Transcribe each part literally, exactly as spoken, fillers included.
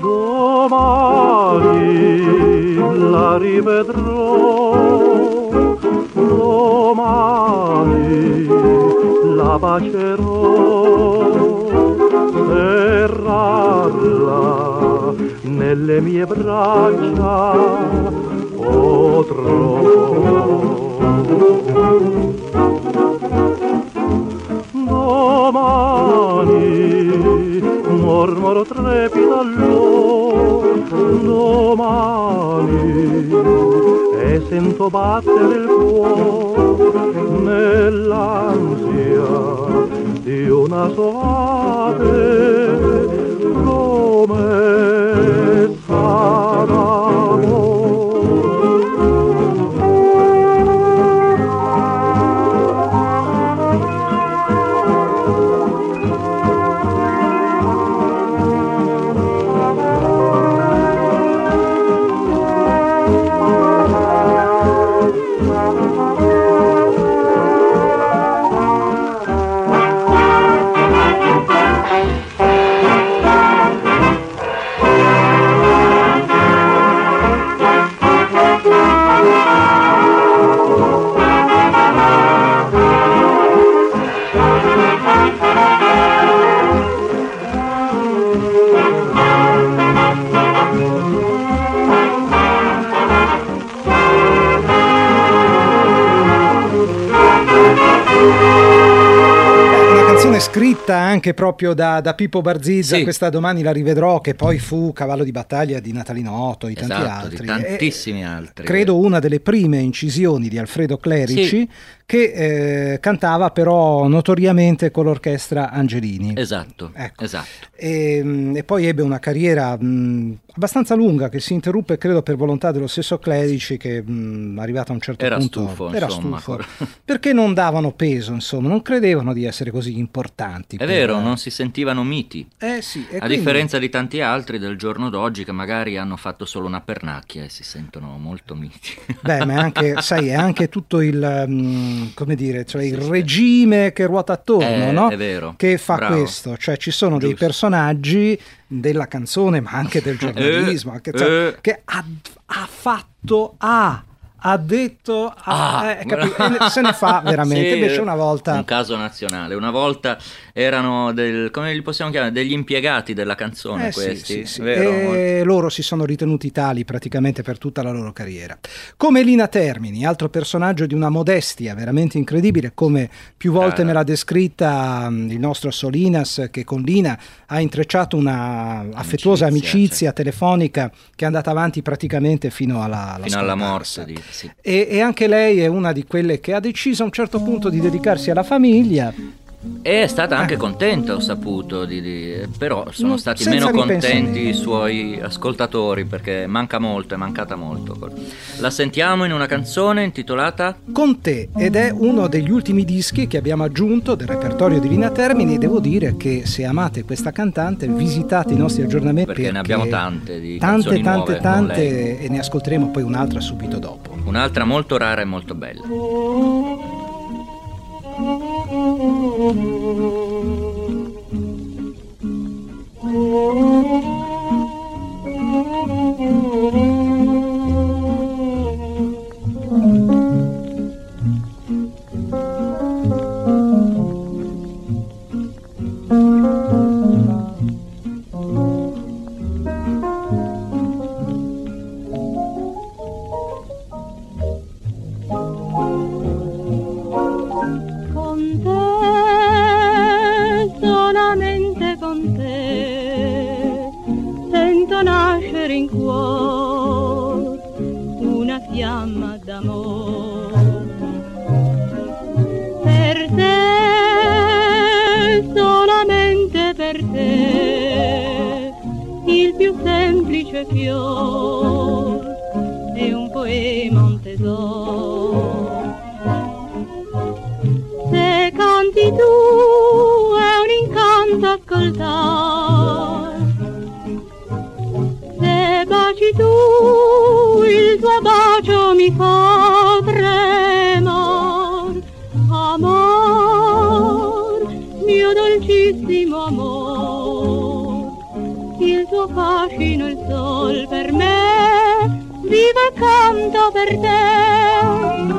Domani la rivedrò, domani la bacerò, serrarla nelle mie braccia potrò. Domani mormoro trepida all'or, domani e sento battere il cuore nell'ansia di una soave promessa d'amore. Scritta anche proprio da, da Pippo Barzizza, sì. Questa Domani la rivedrò, che poi fu cavallo di battaglia di Natalino Otto e esatto, tanti altri. Di tantissimi e, altri. Credo una delle prime incisioni di Alfredo Clerici, sì. che eh, cantava però notoriamente con l'orchestra Angelini. Esatto, ecco. esatto. E, e poi ebbe una carriera mh, abbastanza lunga che si interruppe credo per volontà dello stesso Clerici, che mh, arrivato a un certo era punto stufo, era insomma, stufo perché non davano peso, insomma, non credevano di essere così importanti. È per... vero, non si sentivano miti. Eh sì, e a quindi... differenza di tanti altri del giorno d'oggi che magari hanno fatto solo una pernacchia e si sentono molto miti. Beh, ma è anche, sai, è anche tutto il, um, come dire, cioè il regime che ruota attorno, è, no? È vero. Che fa Bravo. questo, cioè ci sono Giusto. dei personaggi della canzone, ma anche del giornalismo, eh, anche, cioè, eh. che ha, ha fatto ha ha detto ah, eh, capi- e se ne fa veramente. Sì, invece una volta un caso nazionale, una volta erano del, come li possiamo chiamare, degli impiegati della canzone, eh, questi, sì, sì, sì. Vero? E loro si sono ritenuti tali praticamente per tutta la loro carriera. Come Lina Termini, altro personaggio di una modestia veramente incredibile, come più volte Ah. me l'ha descritta um, il nostro Solinas, che con Lina ha intrecciato una amicizia, affettuosa amicizia cioè. telefonica che è andata avanti praticamente fino alla, alla fino alla morte di, sì. e, e anche lei è una di quelle che ha deciso a un certo punto di dedicarsi alla famiglia. E è stata anche contenta, ho saputo, di, di, però sono No, stati senza meno contenti ripensamenti. i suoi ascoltatori, perché manca molto, è mancata molto. La sentiamo in una canzone intitolata Con te, ed è uno degli ultimi dischi che abbiamo aggiunto del repertorio di Lina Termini. Devo dire che se amate questa cantante visitate i nostri aggiornamenti, perché, perché ne abbiamo tante di tante canzoni tante nuove tante e ne ascolteremo poi un'altra subito dopo, un'altra molto rara e molto bella. in cuor una fiamma d'amor per te, solamente per te, il più semplice fior è un poema, un tesoro. Se canti tu è un incanto ascoltar, se baci tu il tuo bacio mi fa tremar. Amor, mio dolcissimo amor, il tuo suo fascino il sol per me, vivo e canto per te.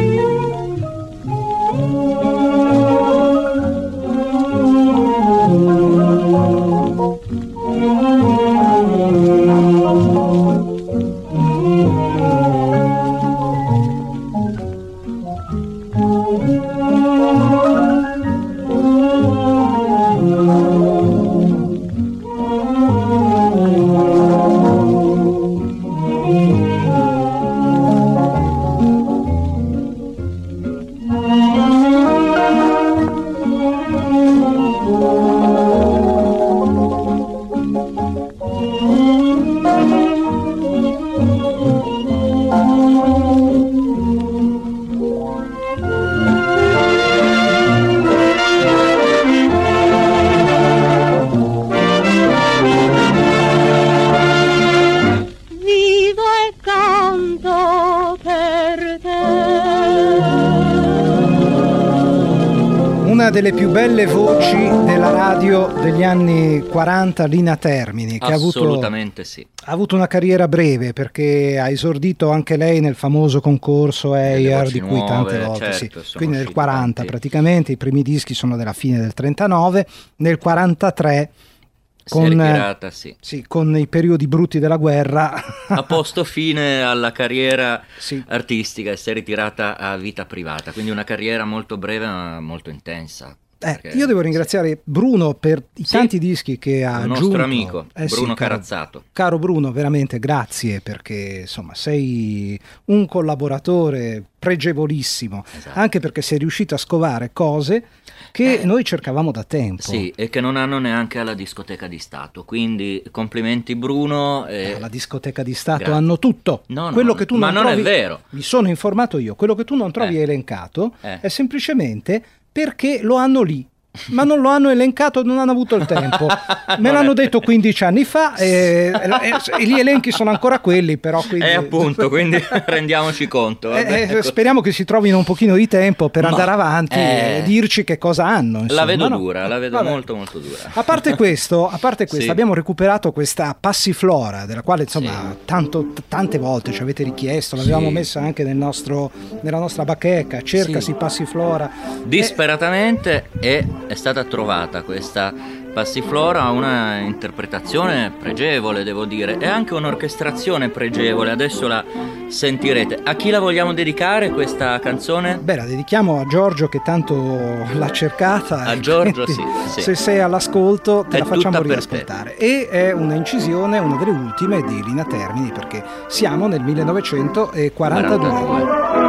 Delle più belle voci della radio degli anni quaranta, Lina Termini, che assolutamente ha avuto, sì. ha avuto una carriera breve, perché ha esordito anche lei nel famoso concorso Eyer, di cui nuove, tante volte certo, sì. Quindi nel quaranta tanti. Praticamente i primi dischi sono della fine del trentanove, nel quarantatré con, si è ritirata, sì. Sì, con i periodi brutti della guerra ha posto fine alla carriera sì. artistica e si è ritirata a vita privata, quindi una carriera molto breve ma molto intensa. Eh, io devo ringraziare sì. Bruno per i sì. tanti dischi che ha aggiunto. Il nostro amico eh, Bruno sì, Carazzato. Caro, caro Bruno, veramente grazie, perché insomma sei un collaboratore pregevolissimo, esatto. Anche perché sei riuscito a scovare cose che eh, noi cercavamo da tempo. Sì, e che non hanno neanche alla discoteca di Stato, quindi complimenti Bruno. E... alla discoteca di Stato grazie. Hanno tutto. No, no, quello che tu ma non, non trovi, è vero. Mi sono informato io, quello che tu non trovi eh. elencato eh. è semplicemente perché lo hanno lì. Ma non lo hanno elencato, non hanno avuto il tempo. Me l'hanno detto quindici anni fa e, e, e gli elenchi sono ancora quelli, però quindi... Eh appunto, quindi rendiamoci conto. Eh, ecco. Speriamo che si trovino un pochino di tempo per Ma, andare avanti eh, e dirci che cosa hanno. Insomma. La vedo no? dura, la vedo Vabbè. molto molto dura. A parte questo, a parte questo sì. abbiamo recuperato questa Passiflora, della quale insomma sì. tanto, t- tante volte ci avete richiesto, l'avevamo sì. messa anche nel nostro, nella nostra bacheca, cercasi sì. Passiflora. Disperatamente e è stata trovata questa Passiflora, ha una interpretazione pregevole, devo dire, e anche un'orchestrazione pregevole. Adesso la sentirete. A chi la vogliamo dedicare questa canzone? Beh, la dedichiamo a Giorgio, che tanto l'ha cercata. A Giorgio, sì, sì. Se sei all'ascolto te è la facciamo per riascoltare. E è una incisione, una delle ultime di Lina Termini, perché siamo nel millenovecentoquarantadue. quarantadue.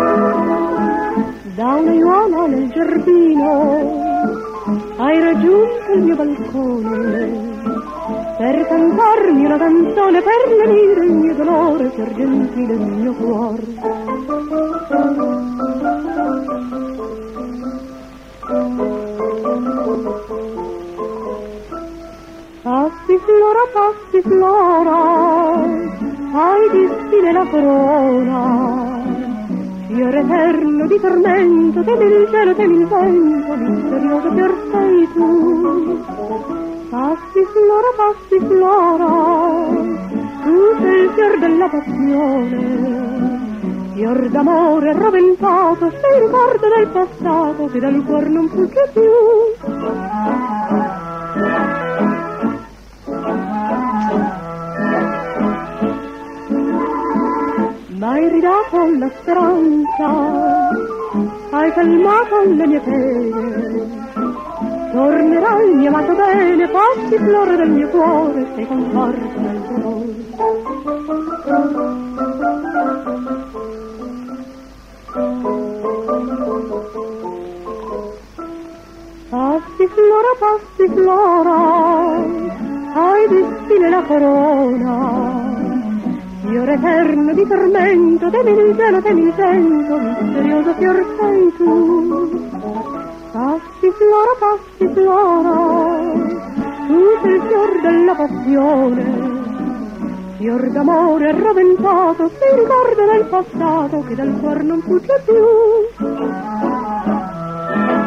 Da un'aiuola nel giardino hai raggiunto il mio balcone per cantarmi una canzone, per lenire il mio dolore, per gentile il mio cuore. Passiflora, passiflora, hai di stile la corona, fiore eterno di tormento, temi il cielo, temi il vento, misterioso fior sei tu. Passiflora, passiflora, tu sei il fior della passione, fior d'amore roventato, sei il ricordo del passato che dal cuor non fugge più. M'hai ridato la speranza, hai calmato le mie pene, tornerai mio amato bene, passiflora del mio cuore, sei conforto nel dolore. Passiflora, passiflora, hai di stile la corona, fiore eterno di tormento, temi il cielo, temi il vento, misterioso fior sei tu. Passiflora, passiflora, tu sei il fior della passione, fior d'amore roventato, sei il ricordo del passato che dal cuor non fugge più.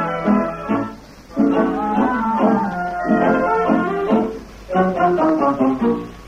Thank you. Thank you.